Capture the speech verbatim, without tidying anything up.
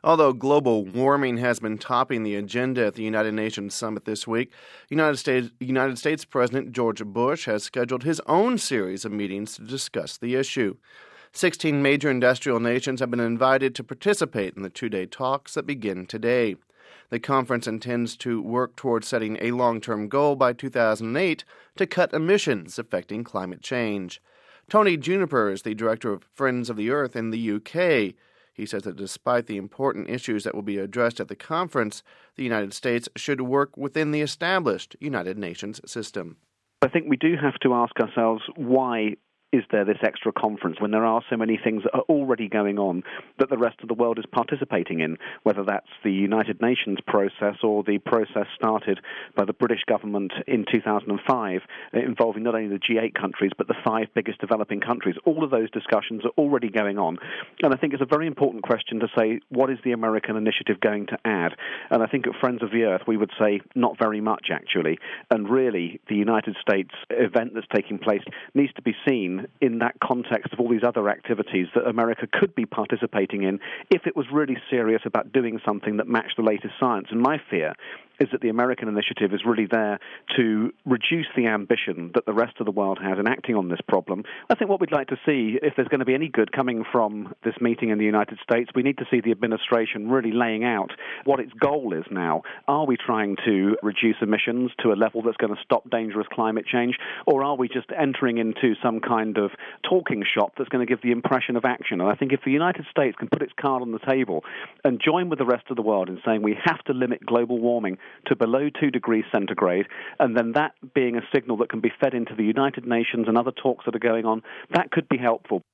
Although global warming has been topping the agenda at the United Nations summit this week, United States, United States President George Bush has scheduled his own series of meetings to discuss the issue. Sixteen major industrial nations have been invited to participate in the two-day talks that begin today. The conference intends to work towards setting a long-term goal by two thousand eight to cut emissions affecting climate change. Tony Juniper is the director of Friends of the Earth in the U K. He says that despite the important issues that will be addressed at the conference, the United States should work within the established United Nations system. I think we do have to ask ourselves, why is there this extra conference when there are so many things that are already going on that the rest of the world is participating in, whether that's the United Nations process or the process started by the British government in two thousand five involving not only the G eight countries but the five biggest developing countries. All of those discussions are already going on. And I think it's a very important question to say, what is the American initiative going to add? And I think at Friends of the Earth we would say not very much, actually. And really the United States event that's taking place needs to be seen in that context of all these other activities that America could be participating in if it was really serious about doing something that matched the latest science. And my fear is that the American initiative is really there to reduce the ambition that the rest of the world has in acting on this problem. I think what we'd like to see, if there's going to be any good coming from this meeting in the United States, we need to see the administration really laying out what its goal is now. Are we trying to reduce emissions to a level that's going to stop dangerous climate change, or are we just entering into some kind of talking shop that's going to give the impression of action? And I think if the United States can put its card on the table and join with the rest of the world in saying we have to limit global warming to below two degrees centigrade, and then that being a signal that can be fed into the United Nations and other talks that are going on, that could be helpful.